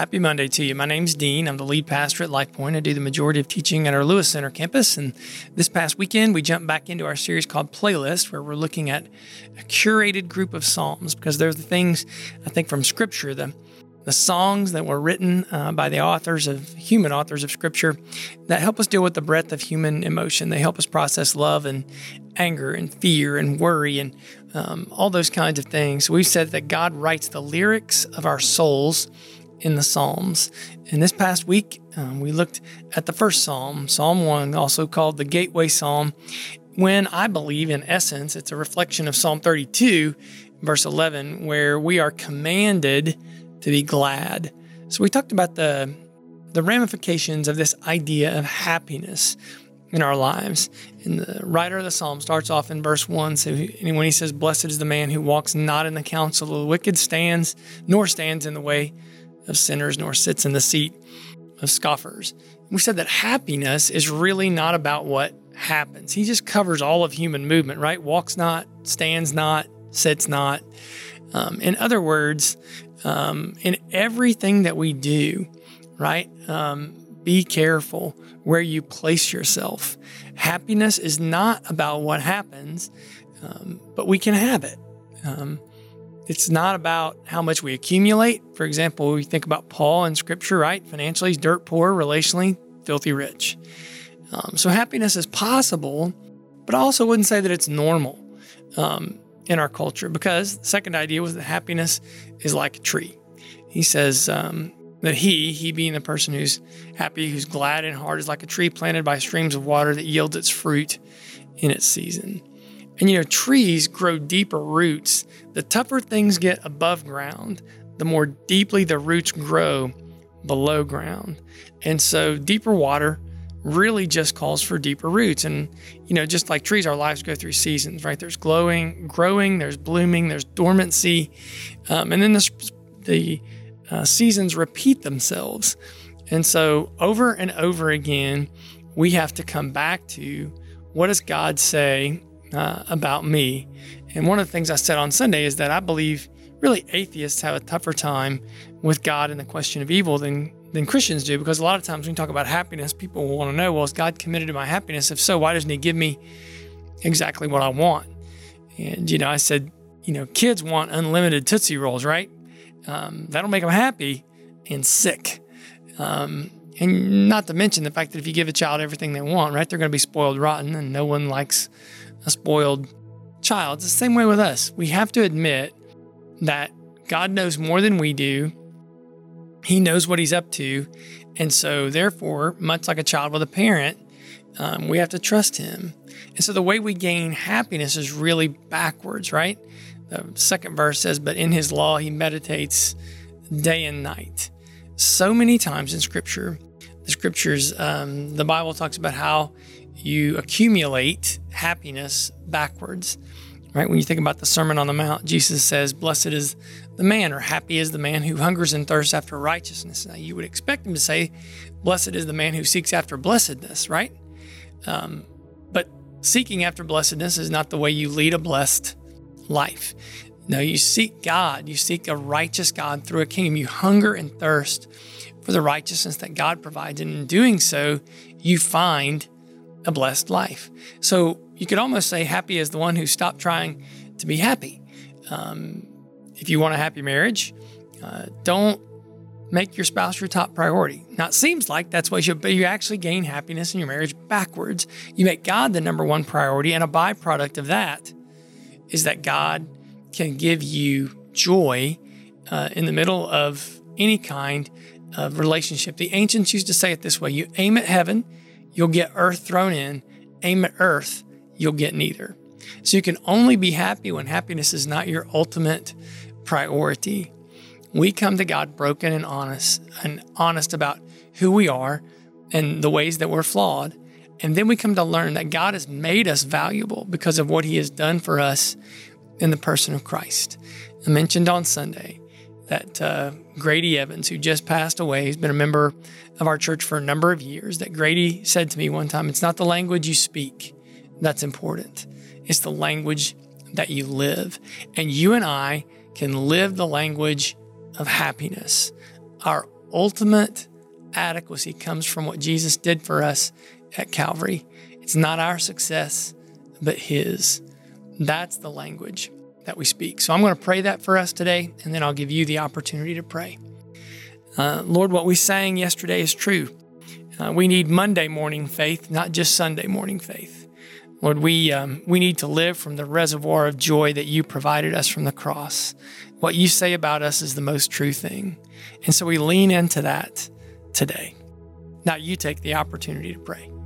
Well, happy Monday to you. My name's Dean. I'm the lead pastor at LifePoint. I do the majority of teaching at our Lewis Center campus. And this past weekend, we jumped back into our series called Playlist, where we're looking at a curated group of Psalms, because there's the things, I think, from Scripture, the songs that were written by the human authors of Scripture that help us deal with the breadth of human emotion. They help us process love and anger and fear and worry and all those kinds of things. We've said that God writes the lyrics of our souls in the Psalms. And this past week, we looked at the first Psalm, Psalm 1, also called the Gateway Psalm, when I believe, in essence, it's a reflection of Psalm 32, verse 11, where we are commanded to be glad. So we talked about the ramifications of this idea of happiness in our lives. And the writer of the Psalm starts off in verse 1. So when he says, "Blessed is the man who walks not in the counsel of the wicked, nor stands in the way of sinners, nor sits in the seat of scoffers." We said that happiness is really not about what happens. He just covers all of human movement, right? Walks not, stands not, sits not. In other words, in everything that we do, right? Be careful where you place yourself. Happiness is not about what happens, but we can have it. It's not about how much we accumulate. For example, we think about Paul in Scripture, right? Financially, he's dirt poor. Relationally, filthy rich. So happiness is possible, but I also wouldn't say that it's normal in our culture, because the second idea was that happiness is like a tree. He says that he being the person who's happy, who's glad in heart, is like a tree planted by streams of water that yields its fruit in its season. And trees grow deeper roots. The tougher things get above ground, the more deeply the roots grow below ground. And so deeper water really just calls for deeper roots. And, just like trees, our lives go through seasons, right? There's growing, there's blooming, there's dormancy. And then the seasons repeat themselves. And so over and over again, we have to come back to, what does God say about me? And one of the things I said on Sunday is that I believe really atheists have a tougher time with God and the question of evil than Christians do, because a lot of times when you talk about happiness, people will want to know, well, is God committed to my happiness? If so, why doesn't he give me exactly what I want? And, I said, kids want unlimited Tootsie Rolls, right? That'll make them happy and sick. And not to mention the fact that if you give a child everything they want, right, they're going to be spoiled rotten, and no one likes a spoiled child. It's the same way with us. We have to admit that God knows more than we do. He knows what he's up to. And so therefore, much like a child with a parent, we have to trust him. And so the way we gain happiness is really backwards, right? The second verse says, "But in his law, he meditates day and night." So many times in Scripture, the Bible talks about how you accumulate happiness backwards, right? When you think about the Sermon on the Mount, Jesus says, "Blessed is the man," or "Happy is the man who hungers and thirsts after righteousness." Now, you would expect him to say, "Blessed is the man who seeks after blessedness," right? But seeking after blessedness is not the way you lead a blessed life. No, you seek God. You seek a righteous God through a kingdom. You hunger and thirst for the righteousness that God provides. And in doing so, you find a blessed life. So you could almost say happy is the one who stopped trying to be happy. If you want a happy marriage, don't make your spouse your top priority. Now, it seems like that's what you actually gain happiness in your marriage backwards. You make God the number one priority, and a byproduct of that is that God can give you joy in the middle of any kind of relationship. The ancients used to say it this way: you aim at heaven, you'll get earth thrown in. Aim at earth, you'll get neither. So you can only be happy when happiness is not your ultimate priority. We come to God broken and honest about who we are and the ways that we're flawed. And then we come to learn that God has made us valuable because of what he has done for us in the person of Christ. I mentioned on Sunday that Grady Evans, who just passed away, he's been a member of our church for a number of years, that Grady said to me one time, "It's not the language you speak that's important. It's the language that you live." And you and I can live the language of happiness. Our ultimate adequacy comes from what Jesus did for us at Calvary. It's not our success, but His. That's the language that we speak. So I'm going to pray that for us today, and then I'll give you the opportunity to pray. Lord, what we sang yesterday is true. We need Monday morning faith, not just Sunday morning faith. Lord, we need to live from the reservoir of joy that you provided us from the cross. What you say about us is the most true thing. And so we lean into that today. Now you take the opportunity to pray.